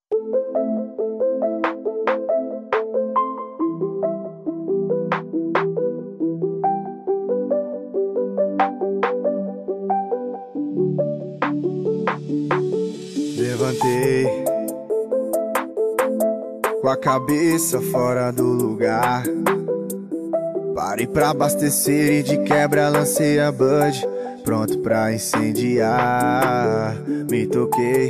Levantei com a cabeça fora do lugar. Parei pra abastecer e de quebra lancei a Bud, pronto pra incendiar. Me toquei,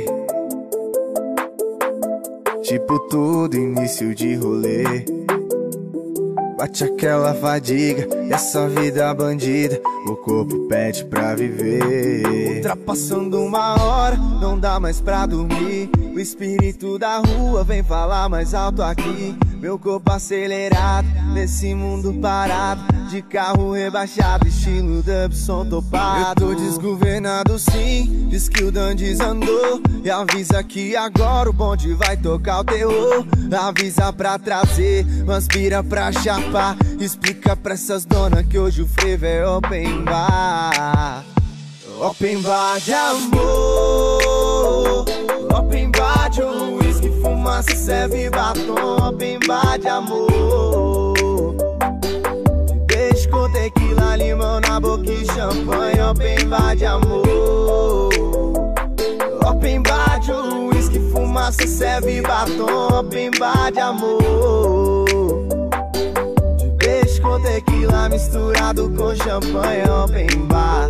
tipo todo início de rolê. Bate aquela fadiga e essa vida bandida, o corpo pede pra viver. Ultrapassando 1 hora, não dá mais pra dormir. O espírito da rua vem falar mais alto aqui. Meu corpo acelerado, nesse mundo parado, de carro rebaixado, estilo dub, som topado. Eu tô desgovernado sim, diz que o Dan desandou. E avisa que agora o bonde vai tocar o terror. Avisa pra trazer umas bira pra chapar. Explica pra essas donas que hoje o frevo é open bar. Open bar de amor, open bar de uísque, fumaça, serve batom. Open bar de amor, de beijo com tequila, limão na boca e champanhe. Open bar de amor, open bar de uísque, fumaça, serve batom. Open bar de amor, de beijo com tequila misturado com champanhe. Open bar.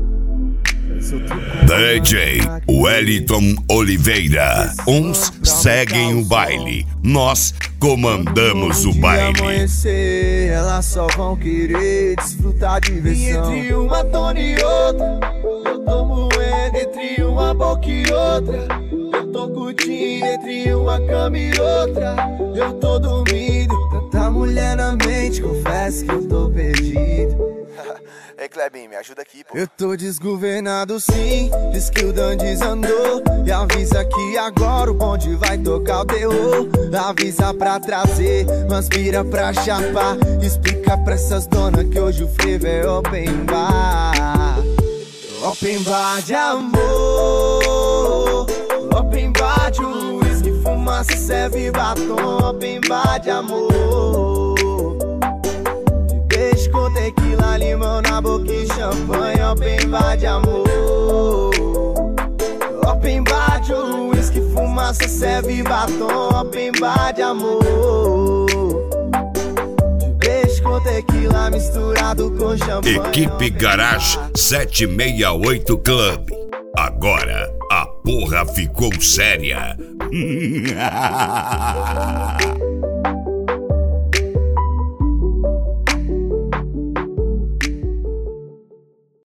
DJ Wellington Oliveira. Uns seguem o baile, nós comandamos o baile. Amanhecer, elas só vão querer desfrutar a diversão. E entre uma tona e outra, eu tô moendo. Entre uma boca e outra, eu tô curtindo. Entre uma cama e outra, eu tô dormindo. Tanta mulher na mente, confesso que eu tô perdido. Ei, Clebinho, me ajuda aqui, pô. Eu tô desgovernado sim, diz que o Dan desandou. E avisa que agora o bonde vai tocar o terror. Avisa pra trazer umas bira pra chapar. Explica pra essas donas que hoje o frevo é open bar. Open bar de amor, open bar de uísque, fumaça, serve batom. Open bar de amor, beijo com tequila, limão na boca e champanhe. Open bar de amor, open bar de uísque, fumaça, serve batom. Open bar de amor, de beijo com tequila misturado com champanhe. Equipe Garage 768 Club. Agora a porra ficou séria.